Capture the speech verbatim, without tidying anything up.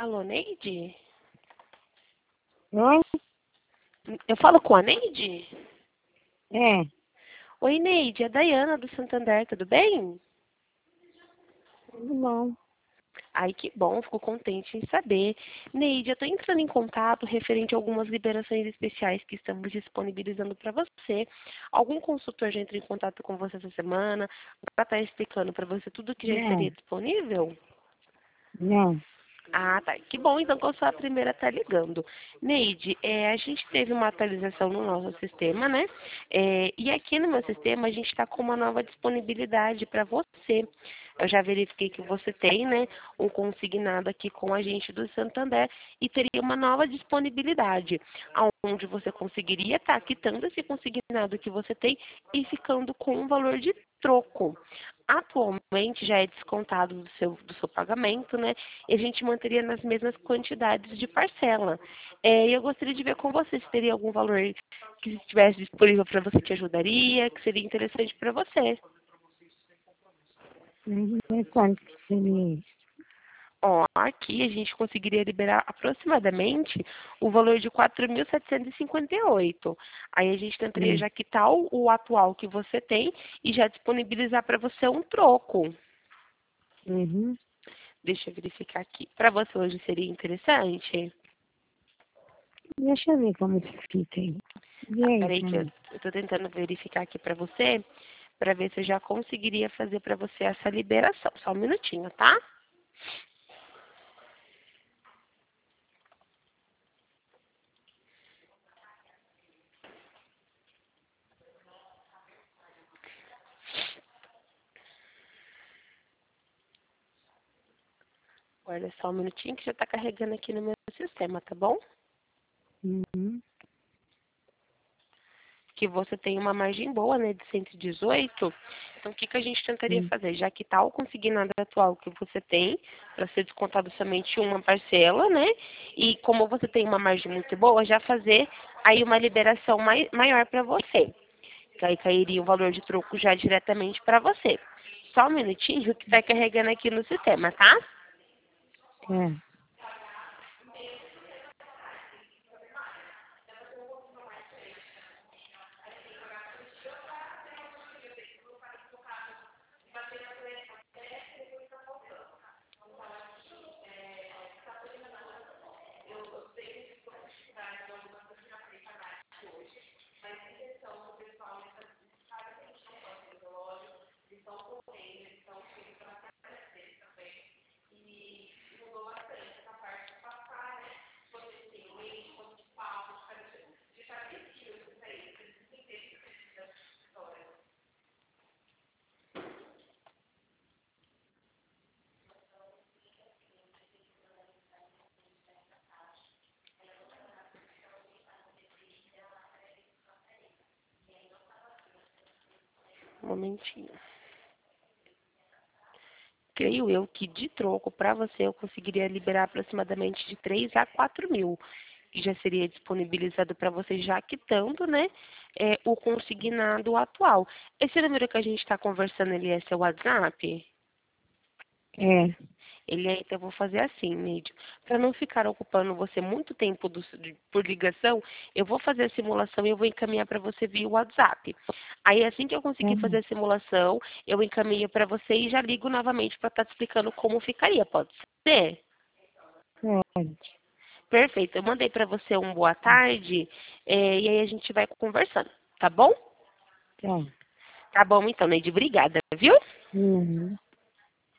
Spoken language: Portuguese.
Alô, Neide? Oi? Eu falo com a Neide? É, Oi, Neide, é a Dayana do Santander, tudo bem? tudo bom. Ai, que bom, fico contente em saber. Neide, eu estou entrando em contato referente a algumas liberações especiais que estamos disponibilizando para você. Algum consultor já entrou em contato com você essa semana para estar explicando para você tudo que já estaria Não, disponível? não. Ah, tá. Que bom, então, que eu sou a primeira a estar ligando. Neide, é, a gente teve uma atualização no nosso sistema, né? É, e aqui no meu sistema a gente está com uma nova disponibilidade para você. Eu já verifiquei que você tem, né, um consignado aqui com a gente do Santander e teria uma nova disponibilidade, onde você conseguiria estar quitando esse consignado que você tem e ficando com um valor de troco. Atualmente já é descontado do seu, do seu pagamento, né? E a gente manteria nas mesmas quantidades de parcela. É, e eu gostaria de ver com você se teria algum valor que estivesse disponível para você que ajudaria, que seria interessante para você. Mas é quanto que seria isso? Ó, aqui a gente conseguiria liberar aproximadamente o valor de quatro mil setecentos e cinquenta e oito. Aí a gente tentaria Hum. já quitar o, o atual que você tem e já disponibilizar para você um troco. Uhum. Deixa eu verificar aqui. Para você hoje seria interessante? Deixa eu ver como isso fica aí. E Ah, aí, peraí pra que eu mim? estou tentando verificar aqui para você, para ver se eu já conseguiria fazer para você essa liberação. Só um minutinho, tá? Guarda só um minutinho que já está carregando aqui no meu sistema, tá bom? Uhum. Que você tem uma margem boa, né, de cento e dezoito. Então, o que, que a gente tentaria Hum. fazer? Já que tal consignado atual que você tem, para ser descontado somente uma parcela, né? E como você tem uma margem muito boa, já fazer aí uma liberação mai, maior para você. Que aí cairia o valor de troco já diretamente para você. Só um minutinho que está carregando aqui no sistema, tá? Tá. Um momentinho. Creio eu que de troco para você eu conseguiria liberar aproximadamente de três a quatro mil, que já seria disponibilizado para você já quitando, né, é, o consignado atual. Esse número que a gente está conversando, ele é seu WhatsApp? É. Ele é, então eu vou fazer assim, Neide. Para não ficar ocupando você muito tempo do- de- por ligação, eu vou fazer a simulação e eu vou encaminhar para você via WhatsApp. Aí assim que eu Tá conseguir bom. fazer a simulação, eu encaminho para você e já ligo novamente para estar te explicando como ficaria. Pode ser? Pode. Perfeito. Eu mandei para você um boa tarde, é, e aí a gente vai conversando, tá bom? Tá. Tá bom então, Neide. Obrigada, viu? Uhum.